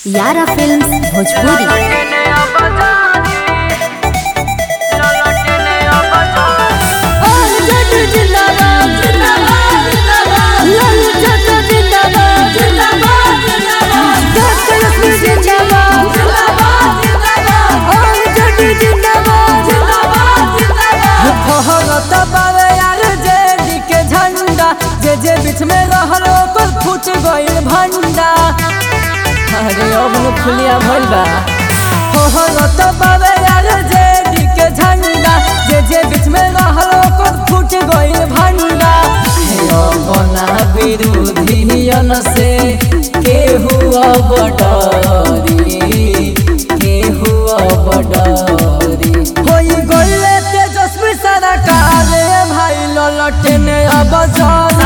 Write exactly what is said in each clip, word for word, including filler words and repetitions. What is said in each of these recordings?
यारा फिल्म्स भोजपुरी। जे जे बीच में रहल ओकर फूट गइल भंडा। अरे अब न खुलिया भइल बा हो हो तो बाबे यार जे डी के झंडा। जे जे बीच में रहल ओकर फूट गइल भंडा। हे अपना विरोधियन से केहू अब डरी, केहू अब डरी। होई गइले तेजस्वी सरकार भाई ललटने अब जारी।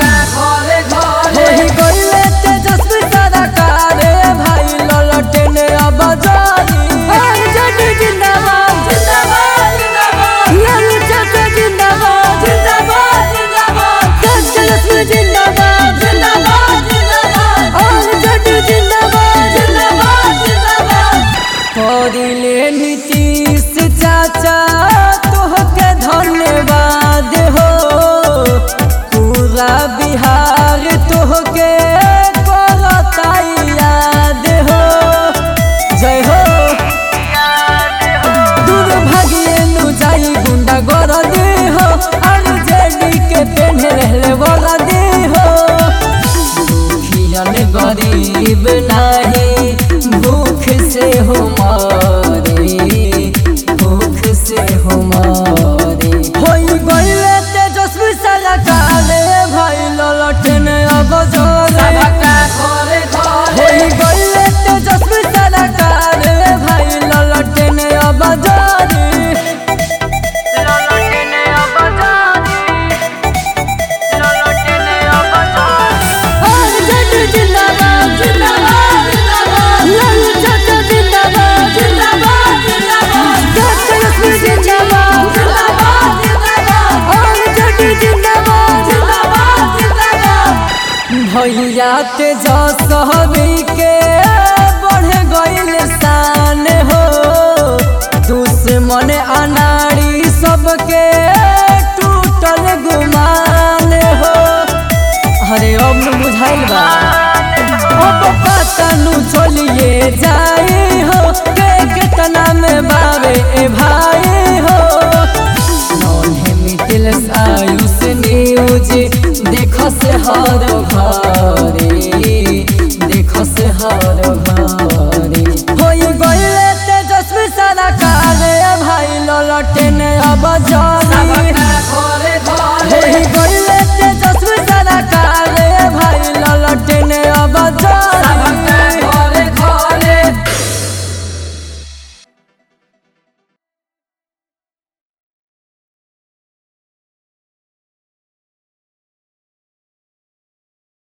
होई गइले तेजस्वी सरकार भाई ललटने अब जारी। आरजेडी जिंदाबाद जिंदाबाद जिंदाबाद, लालू यादव जिंदाबाद जिंदाबाद जिंदाबाद, तेजस्वी जिंदाबाद जिंदाबाद जिंदाबाद, आरजेडी जिंदाबाद जिंदाबाद जिंदाबाद। करिले नीतीश चाचा तोहके धन्यवाद हो। पूरा बिहार तोहके करता याद हो। जय हो दूर भागिए नु जाई गुंडा गर्दी हो। आरजेडी के पेन्हे रहले वर्दी हो। दुखियन गरीब नाही भूख से हो मारे, भूख से हो मारे। होई गइले तेजस्वी सरकार भाई ललटने अब जारी। होई गइले तेजस्वी सरकार भाई ललटने अब जारी। आरजेडी जिंदाबाद जिंदाबाद जिंदाबाद, लालू यादव जिंदाबाद जिंदाबाद जिंदाबाद, तेजस्वी जिंदाबाद जिंदाबाद जिंदाबाद, आरजेडी जिंदाबाद जिंदाबाद जिंदाबाद। भैया तेजस्वी के बढ़ गइल शान हो। दुश्मन अनाड़ी सबके टूटल गुमान हो। अरे अब न बुझाइल बा अब पता नु चलिए जाई हो। के केतना में बावे ए भाई हो। नन्हे मिटिल आयुष न्यूज देख से हर घरे, देख से हर घरे। होई गइले तेजस्वी सरकार भाई ललटने अब जा